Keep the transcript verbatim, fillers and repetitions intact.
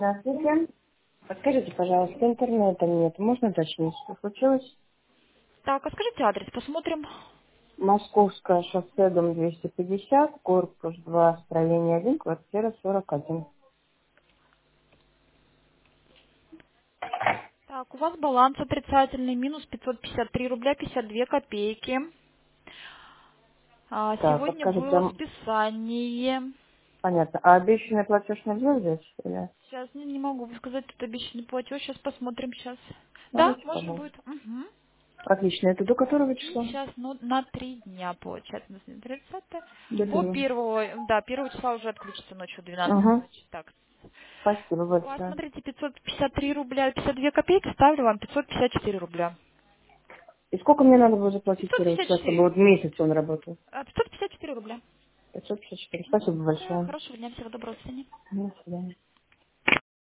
Здравствуйте. Подскажите, пожалуйста, интернета нет. Можно уточнить, что случилось? Так, а скажите адрес, посмотрим. Московское шоссе, дом двести пятьдесят, корпус два, строение один, квартира сорок один. Так, у вас баланс отрицательный, минус пятьсот пятьдесят три рубля пятьдесят две копейки. А, Так, сегодня подскажите, было м, списание. понятно. А обещанный платеж нельзя взять? Или? Сейчас не, не могу сказать, тут обещанный платеж. Сейчас посмотрим, сейчас. Да, Давайте, можно будет. пожалуйста. Угу. Отлично. Это до которого числа? Сейчас, ну, на три дня получается. На тридцатое. До По первого. первого, да, первого числа уже отключится ночью двенадцатого Угу. ночи. Так. Спасибо У вас, большое. смотрите, пятьсот пятьдесят три рубля пятьдесят две копейки, ставлю вам пятьсот пятьдесят четыре рубля. И сколько мне надо было заплатить пятьсот первого пятьдесят числа, чтобы четыре. вот месяц он работал? А, пятьсот пятьдесят четыре рубля. пятьсот пятьдесят четыре. Спасибо Да, большое. хорошего дня, всего доброго, до свидания. До свидания.